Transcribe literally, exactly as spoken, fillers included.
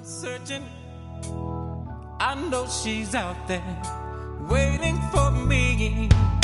Searching, I know she's out there waiting for me.